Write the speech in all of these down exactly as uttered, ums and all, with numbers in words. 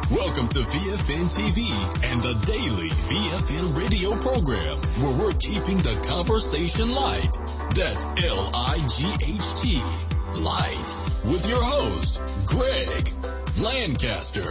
Welcome to V F N T V and the daily V F N radio program, where we're keeping the conversation light. That's L I G H T, light, with your host, Greg Lancaster.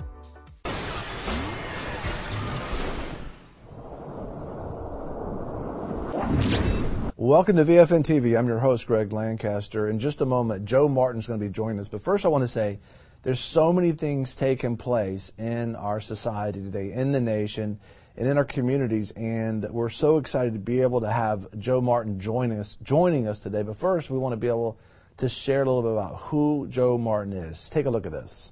Welcome to V F N T V. I'm your host, Greg Lancaster. In just a moment, Joe Martin's going to be joining us. But first, I want to say there's so many things taking place in our society today, in the nation, and in our communities. And we're so excited to be able to have Joe Martin join us, joining us today. But first, we want to be able to share a little bit about who Joe Martin is. Take a look at this.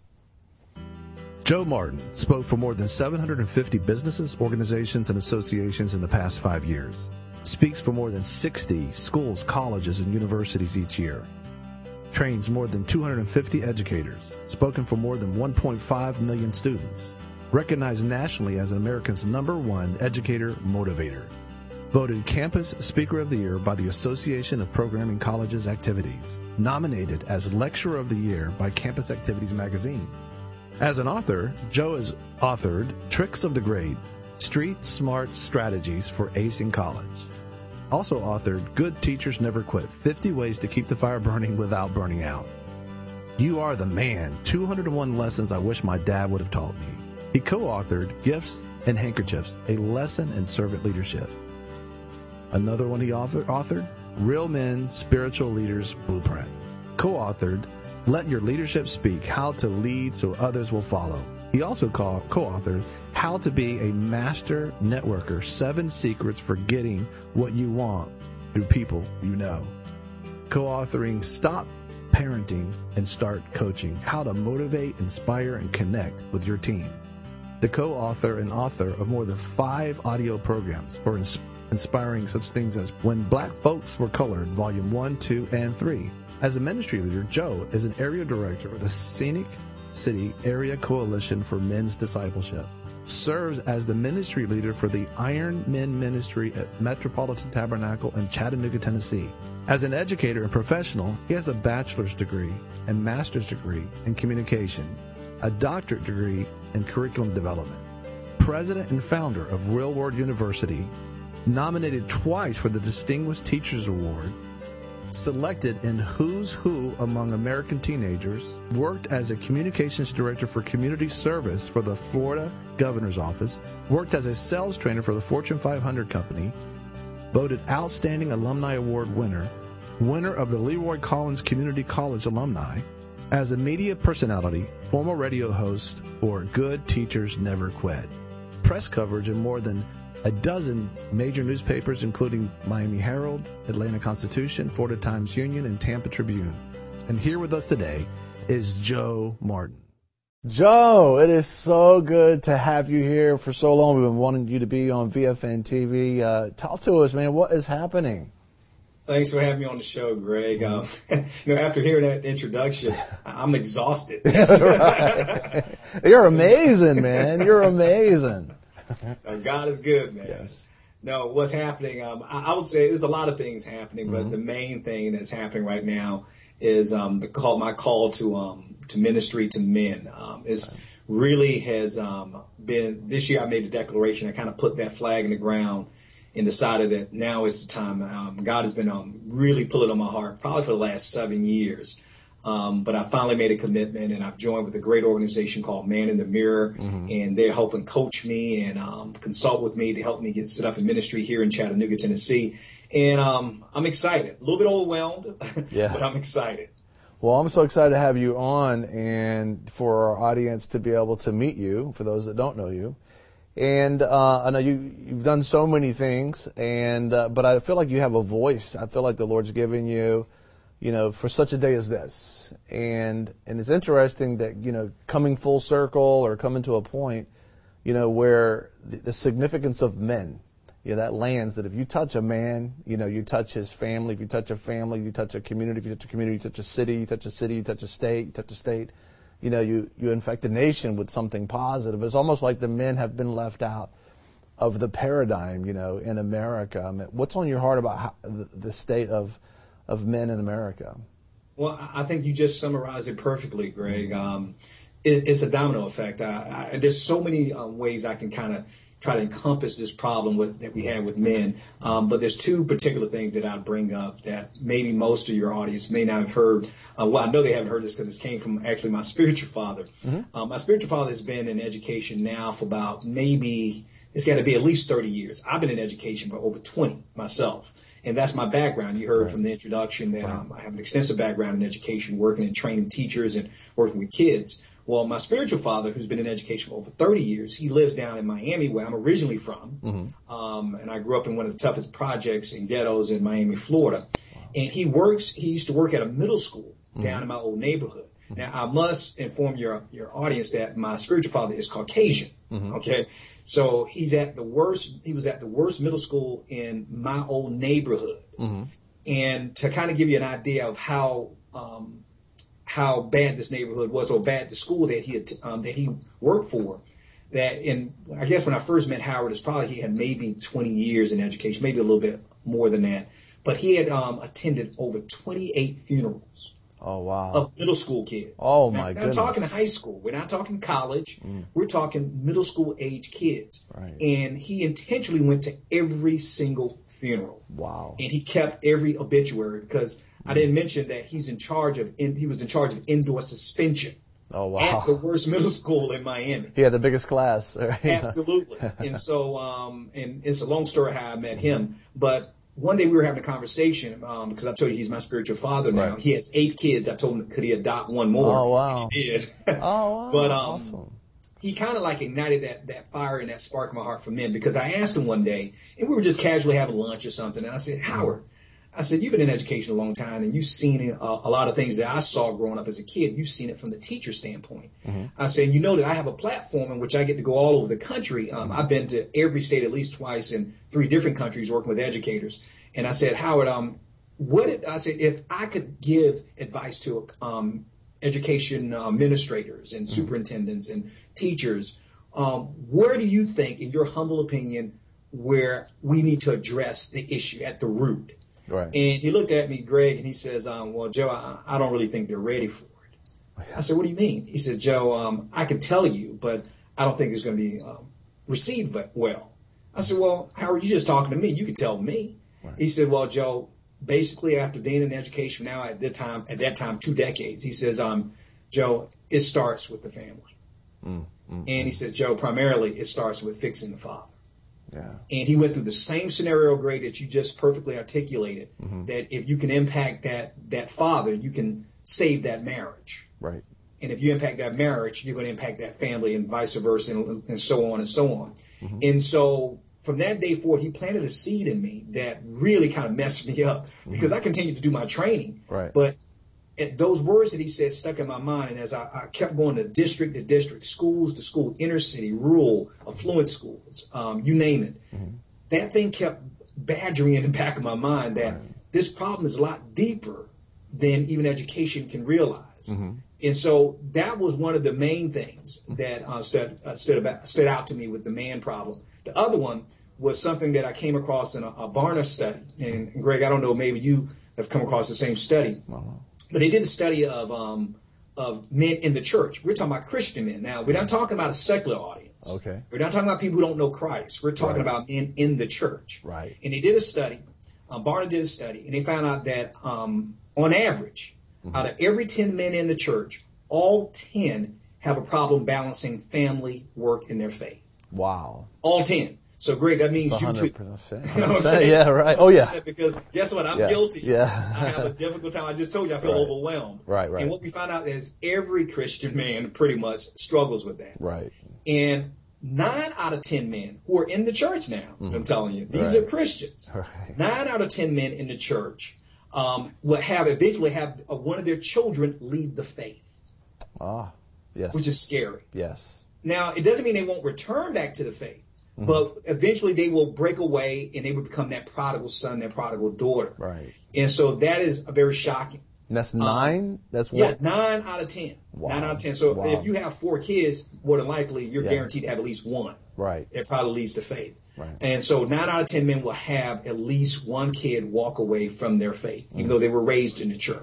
Joe Martin spoke for more than seven hundred fifty businesses, organizations, and associations in the past five years. Speaks for more than sixty schools, colleges, and universities each year. Trains more than two hundred fifty educators. Spoken for more than one point five million students. Recognized nationally as America's number one educator motivator. Voted Campus Speaker of the Year by the Association of Programming Colleges Activities. Nominated as Lecturer of the Year by Campus Activities magazine. As an author, Joe has authored Tricks of the Grade, Street Smart Strategies for Acing College. Also authored Good Teachers Never Quit, fifty Ways to Keep the Fire Burning Without Burning Out. You Are the Man, two hundred one Lessons I Wish My Dad Would Have Taught Me. He co-authored Gifts and Handkerchiefs, a lesson in servant leadership. Another one he author- authored, Real Men, Spiritual Leaders Blueprint. Co-authored Let Your Leadership Speak, How to Lead So Others Will Follow. He also co- co-authored How to Be a Master Networker, Seven Secrets for Getting What You Want Through People You Know. Co-authoring Stop Parenting and Start Coaching, How to Motivate, Inspire, and Connect with Your Team. The co-author and author of more than five audio programs for ins- inspiring such things as When Black Folks Were Colored, Volume one, two, and three. As a ministry leader, Joe is an area director of the Scenic City Area Coalition for Men's Discipleship. Serves as the ministry leader for the Iron Men Ministry at Metropolitan Tabernacle in Chattanooga, Tennessee. As an educator and professional, he has a bachelor's degree and master's degree in communication, a doctorate degree in curriculum development. President and founder of Real World University, nominated twice for the Distinguished Teachers Award, selected in Who's Who Among American Teenagers, worked as a communications director for community service for the Florida Governor's Office, worked as a sales trainer for the Fortune five hundred company, voted Outstanding Alumni Award winner, winner of the Leroy Collins Community College Alumni, as a media personality, former radio host for Good Teachers Never Quit. Press coverage in more than a dozen major newspapers, including Miami Herald, Atlanta Constitution, Florida Times-Union, and Tampa Tribune. And here with us today is Joe Martin. Joe, it is so good to have you here. For so long, we've been wanting you to be on V F N T V. Uh, talk to us, man. What is happening? Thanks for having me on the show, Greg. Um, you know, after hearing that introduction, I'm exhausted. Right. You're amazing, man. You're amazing. God is good, man. Yes. No, what's happening? Um, I, I would say there's a lot of things happening, but mm-hmm. the main thing that's happening right now is um, the call, my call to um, to ministry to men. Um, it's really has um, been this year. I made a declaration. I kind of put that flag in the ground and decided that now is the time. Um, God has been um, really pulling on my heart, probably for the last seven years. Um, but I finally made a commitment, and I've joined with a great organization called Man in the Mirror, mm-hmm. and they're helping coach me and um, consult with me to help me get set up in ministry here in Chattanooga, Tennessee. And um, I'm excited, a little bit overwhelmed, yeah. but I'm excited. Well, I'm so excited to have you on and for our audience to be able to meet you, for those that don't know you. And uh, I know you, you've done so many things, and uh, but I feel like you have a voice. I feel like the Lord's given you, you know, for such a day as this. And and it's interesting that, you know, coming full circle or coming to a point, you know, where the, the significance of men, you know, that lands that if you touch a man, you know, you touch his family. If you touch a family, you touch a community. If you touch a community, you touch a city. You touch a city, you touch a state. You touch a state. You know, you, you infect a nation with something positive. It's almost like the men have been left out of the paradigm, you know, in America. I mean, what's on your heart about how, the, the state of of men in America? Well, I think you just summarized it perfectly, Greg. Um, it, it's a domino effect. I, I, there's so many um, ways I can kind of try to encompass this problem with, that we have with men. Um, but there's two particular things that I bring up that maybe most of your audience may not have heard. Uh, well, I know they haven't heard this because this came from actually my spiritual father. Mm-hmm. Um, my spiritual father has been in education now for about maybe, it's got to be at least thirty years. I've been in education for over twenty myself. And that's my background. You heard right. from the introduction that um, I have an extensive background in education, working and training teachers and working with kids. Well, my spiritual father, who's been in education for over thirty years, he lives down in Miami, where I'm originally from. Mm-hmm. Um, and I grew up in one of the toughest projects and ghettos in Miami, Florida. Wow. And he works, he used to work at a middle school mm-hmm. down in my old neighborhood. Mm-hmm. Now, I must inform your, your audience that my spiritual father is Caucasian. Mm-hmm. Okay. So he's at the worst, he was at the worst middle school in my old neighborhood. Mm-hmm. And to kind of give you an idea of how, um, how bad this neighborhood was, or bad the school that he had, um, that he worked for, that in, I guess when I first met Howard, it's probably he had maybe twenty years in education, maybe a little bit more than that. But he had um, attended over twenty-eight funerals. Oh, wow. Of middle school kids. Oh, now, my we're goodness. We're not talking high school. We're not talking college. Mm. We're talking middle school age kids. Right. And he intentionally went to every single funeral. Wow. And he kept every obituary, because mm. I didn't mention that he's in charge of, in, he was in charge of indoor suspension. Oh, wow. At the worst middle school in Miami. He had the biggest class. Right? Absolutely. And so, um, and it's a long story how I met him, but one day we were having a conversation, um, because I told you he's my spiritual father now. Right. He has eight kids. I told him, could he adopt one more? Oh, wow. He did. Oh, wow. But um, awesome. He kind of like ignited that, that fire and that spark in my heart for men, because I asked him one day, and we were just casually having lunch or something, and I said, Howard, I said, you've been in education a long time, and you've seen a, a lot of things that I saw growing up as a kid. You've seen it from the teacher standpoint. Mm-hmm. I said, you know that I have a platform in which I get to go all over the country. Um, I've been to every state at least twice in three different countries working with educators. And I said, Howard, um, what did I said, if I could give advice to um, education uh, administrators and superintendents and teachers, um, where do you think, in your humble opinion, where we need to address the issue at the root? Right. And he looked at me, Greg, and he says, um, well, Joe, I, I don't really think they're ready for it. I said, what do you mean? He says, Joe, um, I can tell you, but I don't think it's going to be um, received well. I said, well, how are you just talking to me? You can tell me. Right. He said, well, Joe, basically after being in education now at that time, at that time, two decades, he says, um, Joe, it starts with the family. Mm, mm, and he says, Joe, primarily it starts with fixing the father. Yeah. And he went through the same scenario, Greg, that you just perfectly articulated, mm-hmm. that if you can impact that that father, you can save that marriage. Right. And if you impact that marriage, you're going to impact that family, and vice versa, and, and so on and so on. Mm-hmm. And so from that day forward, he planted a seed in me that really kind of messed me up, because mm-hmm. I continued to do my training. Right. But those words that he said stuck in my mind. And as I, I kept going to district to district, schools to school, inner city, rural, affluent schools, um, you name it, mm-hmm. that thing kept badgering in the back of my mind that right. this problem is a lot deeper than even education can realize. Mm-hmm. And so that was one of the main things that uh, stood, uh, stood, about, stood out to me with the man problem. The other one was something that I came across in a, a Barna study. And, and Greg, I don't know, maybe you have come across the same study. Wow. But they did a study of um, of men in the church. We're talking about Christian men. Now, we're not talking about a secular audience. Okay. We're not talking about people who don't know Christ. We're talking right. about men in the church. Right. And they did a study. Um, Barna did a study, and they found out that um, on average, mm-hmm. out of every ten men in the church, all ten have a problem balancing family, work, and their faith. Wow. All ten. So, Greg, that means you too. Okay. Yeah, right. Oh, yeah. Because guess what? I'm yeah. guilty. Yeah. I have a difficult time. I just told you I feel right. overwhelmed. Right, right. And what we found out is every Christian man pretty much struggles with that. Right. And nine out of ten men who are in the church now, mm-hmm. I'm telling you, these right. are Christians. Right. Nine out of ten men in the church um, will have eventually have uh, one of their children leave the faith. Ah, yes. Which is scary. Yes. Now, it doesn't mean they won't return back to the faith. Mm-hmm. But eventually they will break away, and they will become that prodigal son, that prodigal daughter. Right. And so that is very shocking. And that's nine? Um, that's what? Yeah, nine out of ten. Wow. Nine out of ten. So wow. if you have four kids, more than likely you're yeah. guaranteed to have at least one. Right. That probably leads to faith. Right. And so nine out of ten men will have at least one kid walk away from their faith, mm-hmm. even though they were raised in the church.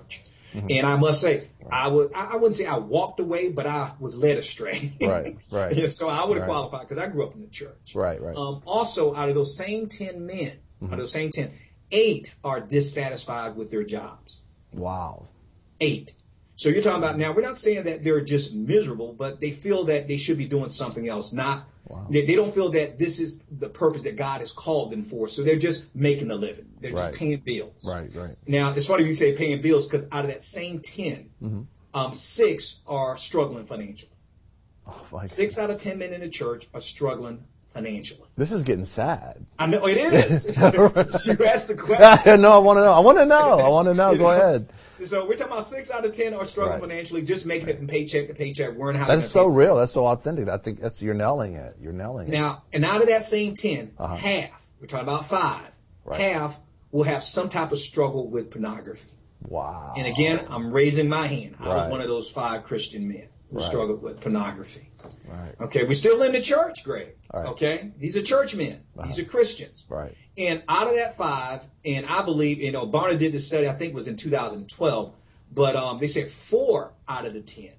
Mm-hmm. And I must say, right. I would, I wouldn't say I walked away, but I was led astray. Right, right. And so I would have right. qualified because I grew up in the church. Right, right. Um, also, out of those same ten men, mm-hmm. out of those same ten, eight are dissatisfied with their jobs. Wow. Eight. So you're talking about, now we're not saying that they're just miserable, but they feel that they should be doing something else. Not, wow. they, they don't feel that this is the purpose that God has called them for. So they're just making a living. They're just right. paying bills. Right, right. Now, it's funny you say paying bills because out of that same ten, mm-hmm. um, six are struggling financially. Oh, six out of ten men in the church are struggling financially. This is getting sad. I know it is. You asked the question. No, I want to know. I want to know. I want to know. Go ahead. So we're talking about six out of ten are struggling right. financially, just making it from paycheck to paycheck. We're having that's so real. That's so authentic. I think that's you're nailing it. You're nailing it. Now, and out of that same ten, uh-huh. half, we're talking about five, right. half will have some type of struggle with pornography. Wow. And again, I'm raising my hand. I right. was one of those five Christian men who right. struggled with pornography. Right. Okay, we're still in the church, Greg. Right. Okay, these are churchmen. Uh-huh. These are Christians. Right. And out of that five, and I believe, you know, Barna did this study, I think it was in two thousand twelve, but um, they said four out of the ten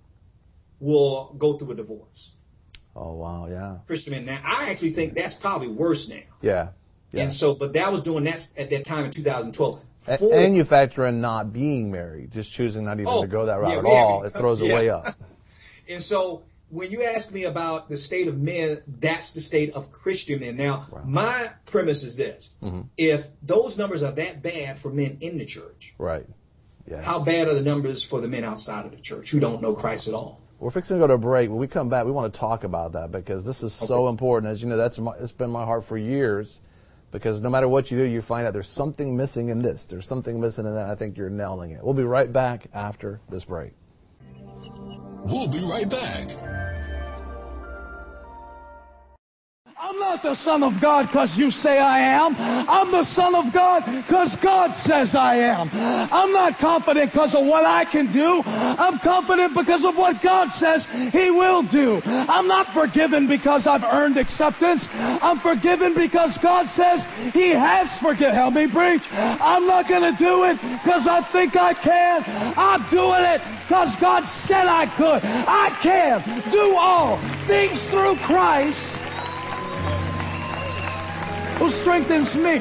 will go through a divorce. Oh, wow, yeah. Christian men. Now, I actually think that's probably worse now. Yeah. yeah. And so, but that was doing that at that time in two thousand twelve. Four, and you factor in not being married, just choosing not even oh, to go that route yeah, at all. Have, it throws yeah. it way up. And so, when you ask me about the state of men, that's the state of Christian men. Now, wow. my premise is this. Mm-hmm. If those numbers are that bad for men in the church, right? Yes. How bad are the numbers for the men outside of the church who don't know Christ at all? We're fixing to go to a break. When we come back, we want to talk about that because this is okay. so important. As you know, that's my, it's been my heart for years because no matter what you do, you find out there's something missing in this. There's something missing in that. I think you're nailing it. We'll be right back after this break. We'll be right back. I'm not the Son of God because you say I am. I'm the Son of God because God says I am. I'm not confident because of what I can do. I'm confident because of what God says He will do. I'm not forgiven because I've earned acceptance. I'm forgiven because God says He has forgiven. Help me preach. I'm not going to do it because I think I can. I'm doing it because God said I could. I can do all things through Christ who strengthens me.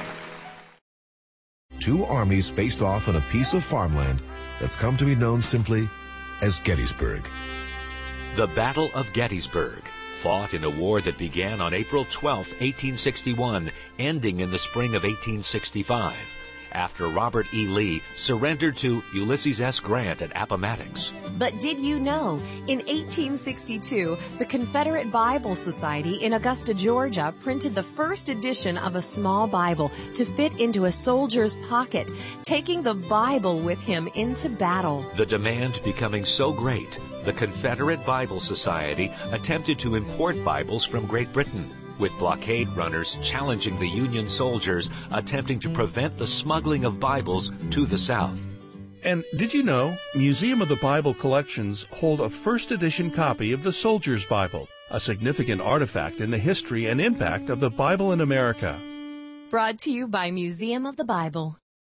Two armies faced off on a piece of farmland that's come to be known simply as Gettysburg. The Battle of Gettysburg, fought in a war that began on April twelfth, eighteen sixty-one, ending in the spring of eighteen sixty-five, after Robert E. Lee surrendered to Ulysses S. Grant at Appomattox. But did you know, in eighteen sixty-two, the Confederate Bible Society in Augusta, Georgia, printed the first edition of a small Bible to fit into a soldier's pocket, taking the Bible with him into battle. The demand becoming so great, the Confederate Bible Society attempted to import Bibles from Great Britain, with blockade runners challenging the Union soldiers attempting to prevent the smuggling of Bibles to the South. And did you know Museum of the Bible collections hold a first edition copy of the Soldier's Bible, a significant artifact in the history and impact of the Bible in America? Brought to you by Museum of the Bible.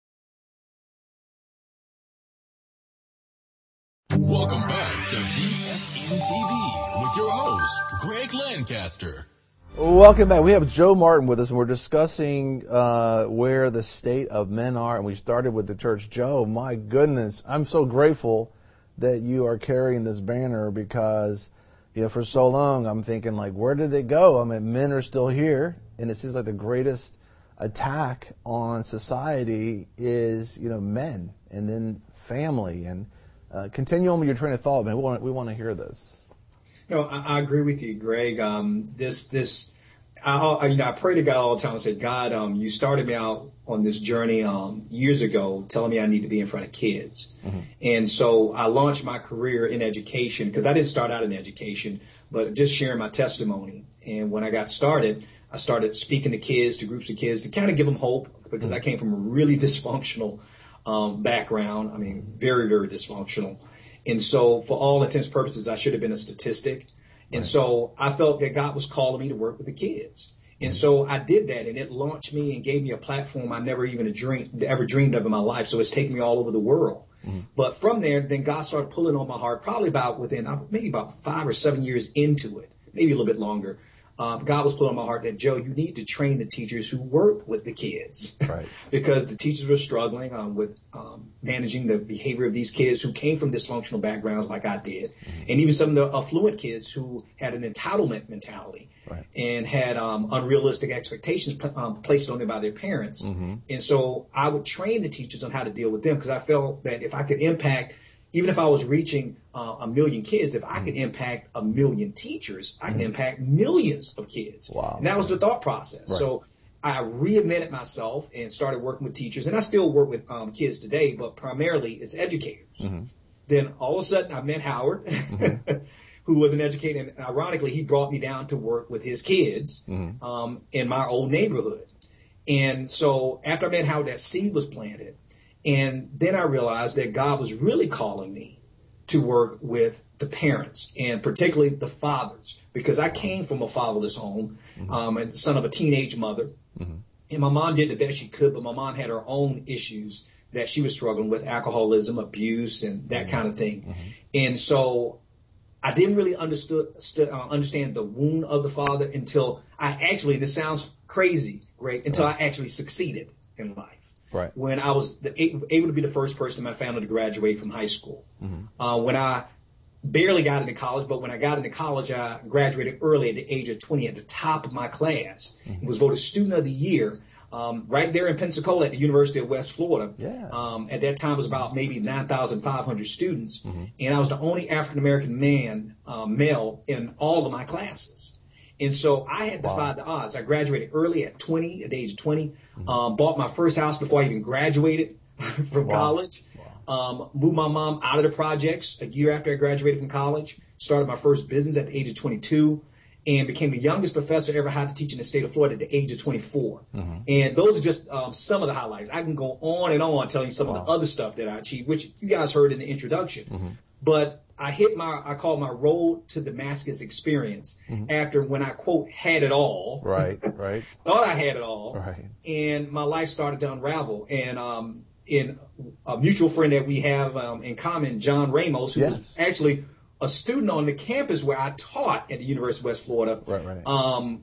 Welcome back to V F N T V with your host, Greg Lancaster. Welcome back. We have Joe Martin with us, and we're discussing uh, where the state of men are, and we started with the church. Joe, my goodness, I'm so grateful that you are carrying this banner because, you know, for so long I'm thinking, like, where did it go? I mean, men are still here, and it seems like the greatest attack on society is, you know, men, and then family, and uh, continue on with your train of thought, man. We want, we want to hear this. No, I, I agree with you, Greg. Um, this, this, I, I, you know, I pray to God all the time and say, God, um, you started me out on this journey um, years ago, telling me I need to be in front of kids, mm-hmm. and so I launched my career in education because I didn't start out in education, but just sharing my testimony. And when I got started, I started speaking to kids, to groups of kids, to kind of give them hope because mm-hmm. I came from a really dysfunctional um, background. I mean, very, very dysfunctional. And so for all intents and purposes, I should have been a statistic. And right. so I felt that God was calling me to work with the kids. And so I did that, and it launched me and gave me a platform I never even dreamed, ever dreamed of in my life. So it's taken me all over the world. Mm-hmm. But from there, then God started pulling on my heart, probably about within maybe about five or seven years into it, maybe a little bit longer. Um, God was pulling on my heart that, Joe, you need to train the teachers who work with the kids. Right. Because the teachers were struggling um, with um, managing the behavior of these kids who came from dysfunctional backgrounds like I did. Mm-hmm. And even some of the affluent kids who had an entitlement mentality. Right. And had um, unrealistic expectations um, placed on them by their parents. Mm-hmm. And so I would train the teachers on how to deal with them, because I felt that if I could impact, even if I was reaching uh, a million kids, if I mm-hmm. could impact a million teachers, I mm-hmm. can impact millions of kids. Wow. And that was the thought process. Right. So I reinvented myself and started working with teachers. And I still work with um, kids today, but primarily it's educators. Mm-hmm. Then all of a sudden I met Howard. Mm-hmm. who was an educator, and ironically, he brought me down to work with his kids mm-hmm. um, in my old neighborhood. And so after I met Howard, that seed was planted. And then I realized that God was really calling me to work with the parents, and particularly the fathers, because I came from a fatherless home, mm-hmm. um, and son of a teenage mother. Mm-hmm. And my mom did the best she could, but my mom had her own issues that she was struggling with, alcoholism, abuse, and that mm-hmm. kind of thing. Mm-hmm. And so I didn't really understood, stu- uh, understand the wound of the father until I actually, this sounds crazy, Greg, until right. I actually succeeded in life. Right. When I was the, able to be the first person in my family to graduate from high school. Mm-hmm. Uh, when I barely got into college, but when I got into college, I graduated early at the age of twenty at the top of my class. Mm-hmm. Was voted Student of the Year. Um, right there in Pensacola at the University of West Florida. Yeah. Um, at that time, it was about maybe nine thousand five hundred students. Mm-hmm. And I was the only African-American man, uh, male, in all of my classes. And so I had wow. defied the odds. I graduated early at twenty, at the age of twenty, mm-hmm. um, bought my first house before I even graduated from wow. college, wow. um, moved my mom out of the projects a year after I graduated from college, started my first business at the age of twenty-two, and became the youngest professor ever had to teach in the state of Florida at the age of twenty-four. Mm-hmm. And those are just um, some of the highlights. I can go on and on telling you some wow. of the other stuff that I achieved, which you guys heard in the introduction. Mm-hmm. But I hit my, I call my road to Damascus experience mm-hmm. after when I, quote, had it all. Right, right. Thought I had it all. Right. And my life started to unravel. And um, in a mutual friend that we have um, in common, John Ramos, who yes. was actually a student on the campus where I taught at the University of West Florida. Right, right. Um,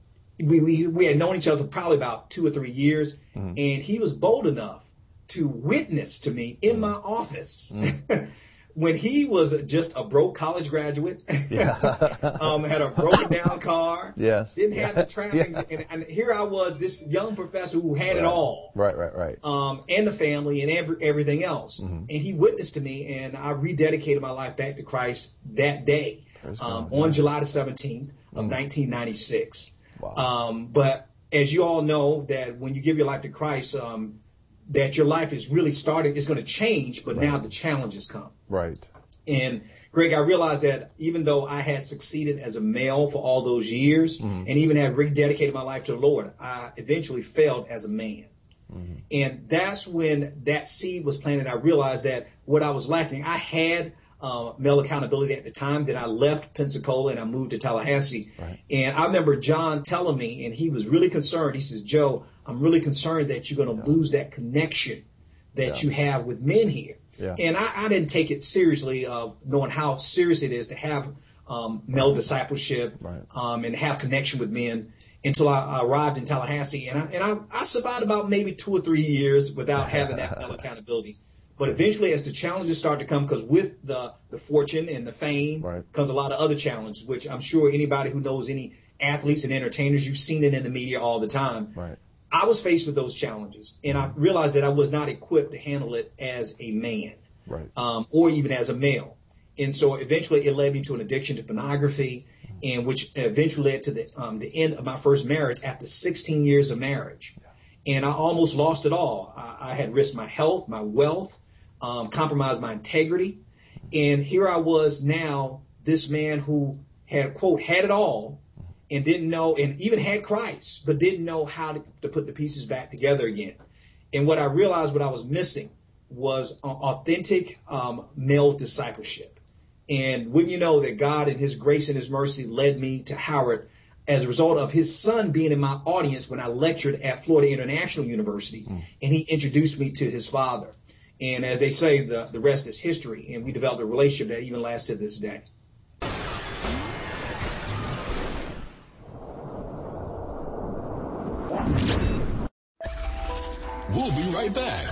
we, we, we had known each other for probably about two or three years, mm-hmm. and he was bold enough to witness to me in mm-hmm. my office mm-hmm. when he was just a broke college graduate, yeah. um, had a broken down car, yes. didn't have the trappings, yeah. and, and here I was, this young professor who had right. it all. Right, right, right. Um, and the family and every, everything else. Mm-hmm. And he witnessed to me, and I rededicated my life back to Christ that day, um, on July the seventeenth of mm-hmm. nineteen ninety-six. Wow. Um, but as you all know, that when you give your life to Christ, um, that your life is really starting, it's going to change, but right. now the challenges come. Right. And Greg, I realized that even though I had succeeded as a male for all those years mm-hmm. and even had rededicated my life to the Lord, I eventually failed as a man. Mm-hmm. And that's when that seed was planted. I realized that what I was lacking, I had uh, male accountability at the time that I left Pensacola and I moved to Tallahassee. Right. And I remember John telling me, and he was really concerned. He says, Joe, I'm really concerned that you're going to yeah. lose that connection that yeah. you have with men here. Yeah. And I, I didn't take it seriously, uh, knowing how serious it is to have um, male discipleship right. um, and have connection with men until I, I arrived in Tallahassee. And I, and I, I survived about maybe two or three years without having that male accountability. But eventually, as the challenges started to come, because with the, the fortune and the fame right. comes a lot of other challenges, which I'm sure anybody who knows any athletes and entertainers, you've seen it in the media all the time. Right. I was faced with those challenges, and I realized that I was not equipped to handle it as a man, right. um, or even as a male. And so eventually it led me to an addiction to pornography, and which eventually led to the um, the end of my first marriage after sixteen years of marriage. Yeah. And I almost lost it all. I, I had risked my health, my wealth, um, compromised my integrity. And here I was now, this man who had, quote, had it all, and didn't know, and even had Christ, but didn't know how to, to put the pieces back together again. And what I realized what I was missing was uh, authentic um, male discipleship. And wouldn't you know that God in his grace and his mercy led me to Howard as a result of his son being in my audience when I lectured at Florida International University. Mm. And he introduced me to his father. And as they say, the, the rest is history. And we developed a relationship that even lasts to this day. We'll be right back.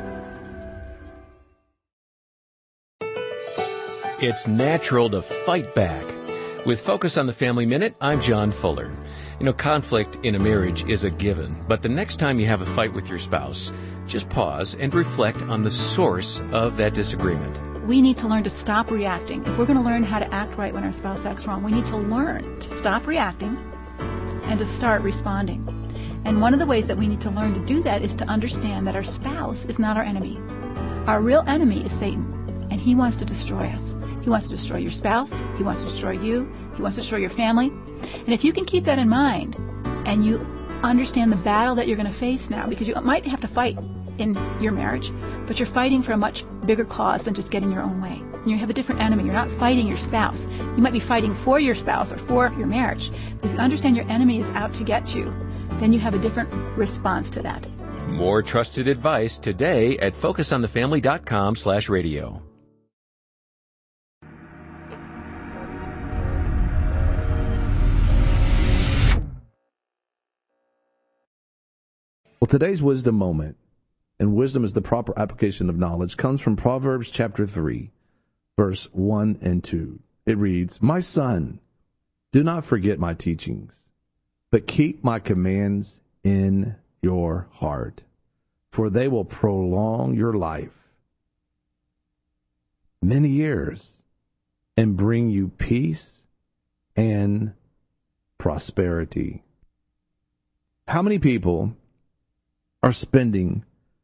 It's natural to fight back. With Focus on the Family Minute, I'm John Fuller. You know, conflict in a marriage is a given, but the next time you have a fight with your spouse, just pause and reflect on the source of that disagreement. We need to learn to stop reacting. If we're going to learn how to act right when our spouse acts wrong, we need to learn to stop reacting and to start responding. And one of the ways that we need to learn to do that is to understand that our spouse is not our enemy. Our real enemy is Satan, and he wants to destroy us. He wants to destroy your spouse. He wants to destroy you. He wants to destroy your family. And if you can keep that in mind and you understand the battle that you're going to face now, because you might have to fight in your marriage, but you're fighting for a much bigger cause than just getting your own way. You have a different enemy. You're not fighting your spouse. You might be fighting for your spouse or for your marriage. But if you understand your enemy is out to get you, then you have a different response to that. More trusted advice today at focusonthefamily.com slash radio. Well, today's wisdom moment, and wisdom is the proper application of knowledge, comes from Proverbs chapter three, verse one and two. It reads, "My son, do not forget my teachings, but keep my commands in your heart, for they will prolong your life many years and bring you peace and prosperity." How many people are spending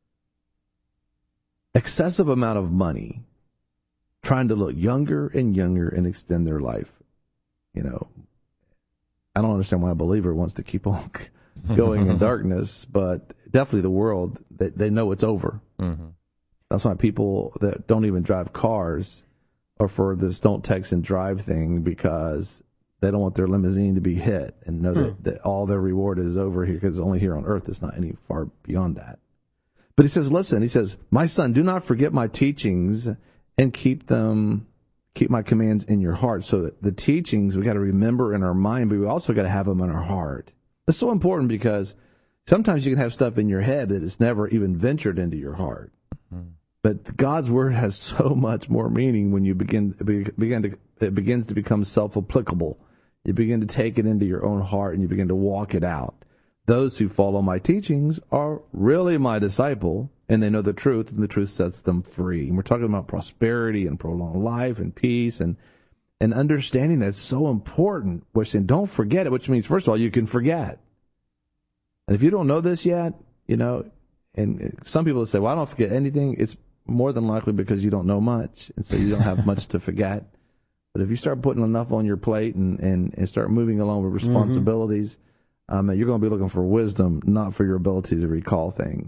excessive amount of money trying to look younger and younger and extend their life? You know, I don't understand why a believer wants to keep on going in darkness, but definitely the world, they, they know it's over. Mm-hmm. That's why people that don't even drive cars are for this don't text and drive thing, because they don't want their limousine to be hit and know hmm. that, that all their reward is over here, because only here on earth. It's not any far beyond that. But he says, listen, he says, "My son, do not forget my teachings and keep them, keep my commands in your heart." So that the teachings we got to remember in our mind, but we also got to have them in our heart. That's so important, because sometimes you can have stuff in your head that has never even ventured into your heart. Mm-hmm. But God's word has so much more meaning when you begin, begin to, it begins to become self-applicable. You begin to take it into your own heart and you begin to walk it out. Those who follow my teachings are really my disciple, and they know the truth, and the truth sets them free. And we're talking about prosperity and prolonged life and peace and and understanding that's so important. We're saying don't forget it, which means, first of all, you can forget. And if you don't know this yet, you know, and some people say, well, I don't forget anything. It's more than likely because you don't know much, and so you don't have much to forget. But if you start putting enough on your plate and, and, and start moving along with responsibilities, mm-hmm. um, you're going to be looking for wisdom, not for your ability to recall things.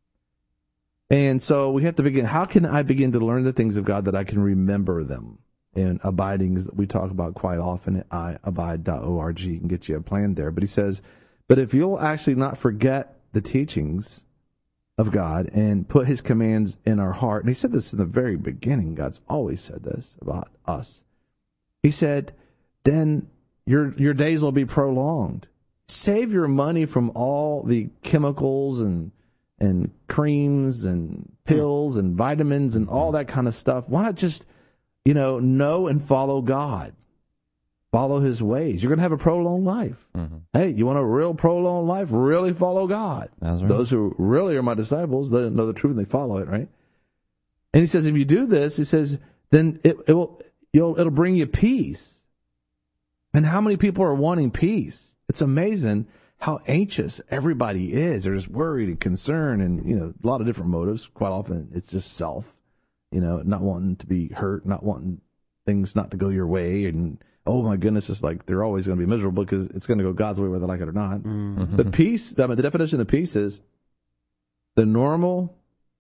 And so we have to begin. How can I begin to learn the things of God that I can remember them? And abiding is that we talk about quite often at i abide dot org. You can get you a plan there. But he says, but if you'll actually not forget the teachings of God and put his commands in our heart, and he said this in the very beginning, God's always said this about us. He said, then your your days will be prolonged. Save your money from all the chemicals and and creams and pills and vitamins and all that kind of stuff. Why not just, you know, know and follow God? Follow his ways. You're going to have a prolonged life. Mm-hmm. Hey, you want a real prolonged life? Really follow God. That's right. Those who really are my disciples, they know the truth and they follow it, right? And he says, if you do this, he says, then it, it will... You'll, it'll bring you peace. And how many people are wanting peace? It's amazing how anxious everybody is. They're just worried and concerned, and, you know, a lot of different motives. Quite often it's just self, you know, not wanting to be hurt, not wanting things not to go your way. And, oh my goodness, it's like they're always going to be miserable because it's going to go God's way whether they like it or not. Mm-hmm. But peace, I mean, the definition of peace is the normal,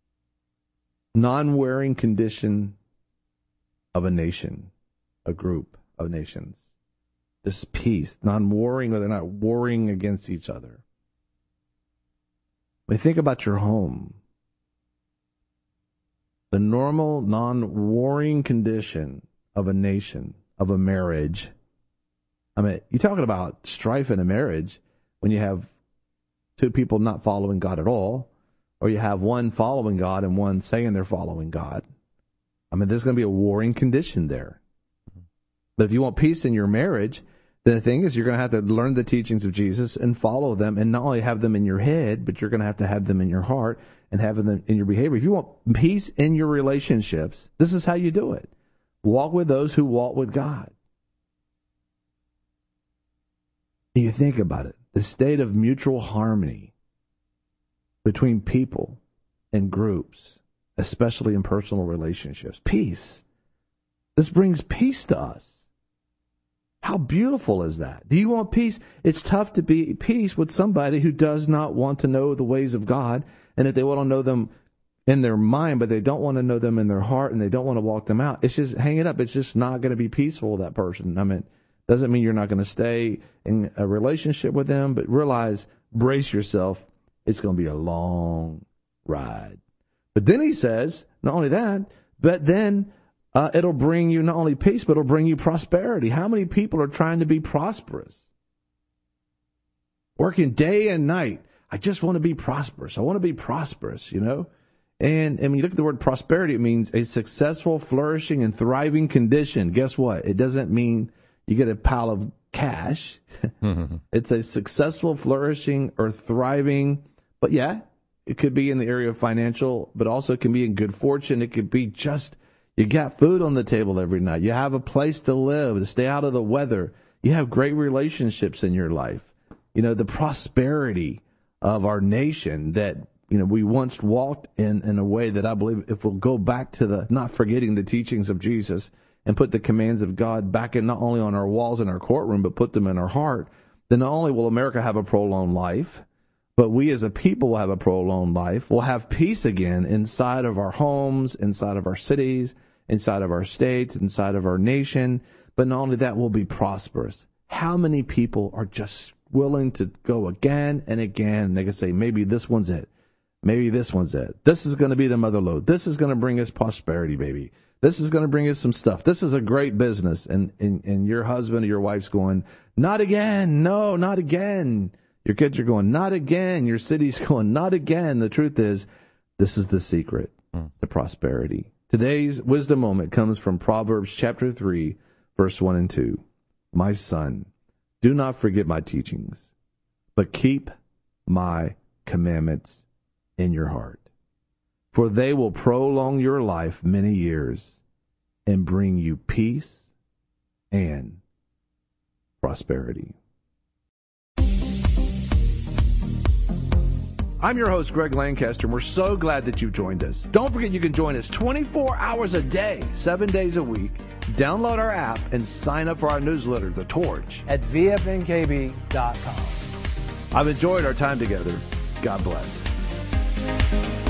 non-wearing condition of a nation, a group of nations. This peace, non-warring, or they're not warring against each other. When you think about your home, the normal, non-warring condition of a nation, of a marriage. I mean, you're talking about strife in a marriage when you have two people not following God at all, or you have one following God and one saying they're following God. I mean, there's going to be a warring condition there. But if you want peace in your marriage, then the thing is you're going to have to learn the teachings of Jesus and follow them, and not only have them in your head, but you're going to have to have them in your heart and have them in your behavior. If you want peace in your relationships, this is how you do it. Walk with those who walk with God. And you think about it, the state of mutual harmony between people and groups, especially in personal relationships. Peace. This brings peace to us. How beautiful is that? Do you want peace? It's tough to be at peace with somebody who does not want to know the ways of God, and if they want to know them in their mind, but they don't want to know them in their heart, and they don't want to walk them out. It's just, hang it up. It's just not going to be peaceful with that person. I mean, doesn't mean you're not going to stay in a relationship with them, but realize, brace yourself, it's going to be a long ride. But then he says, not only that, but then uh, it'll bring you not only peace, but it'll bring you prosperity. How many people are trying to be prosperous? Working day and night. I just want to be prosperous. I want to be prosperous, you know? And, and when you look at the word prosperity, it means a successful, flourishing, and thriving condition. Guess what? It doesn't mean you get a pile of cash. It's a successful, flourishing, or thriving. But yeah, it could be in the area of financial, but also it can be in good fortune. It could be just you got food on the table every night. You have a place to live, to stay out of the weather. You have great relationships in your life. You know, the prosperity of our nation that, you know, we once walked in, in a way that I believe if we'll go back to the, not forgetting the teachings of Jesus and put the commands of God back in, not only on our walls in our courtroom, but put them in our heart, then not only will America have a prolonged life, but we as a people will have a prolonged life. We'll have peace again inside of our homes, inside of our cities, inside of our states, inside of our nation. But not only that, we'll be prosperous. How many people are just willing to go again and again? They can say, maybe this one's it. Maybe this one's it. This is going to be the mother lode. This is going to bring us prosperity, baby. This is going to bring us some stuff. This is a great business. And, and, and your husband or your wife's going, not again. No, not again. Your kids are going, not again. Your city's going, not again. The truth is, this is the secret mm. to prosperity. Today's wisdom moment comes from Proverbs chapter three, verse one and two. My son, do not forget my teachings, but keep my commandments in your heart. For they will prolong your life many years and bring you peace and prosperity. I'm your host, Greg Lancaster, and we're so glad that you've joined us. Don't forget you can join us twenty-four hours a day, seven days a week. Download our app and sign up for our newsletter, The Torch, at V F N K B dot com. I've enjoyed our time together. God bless.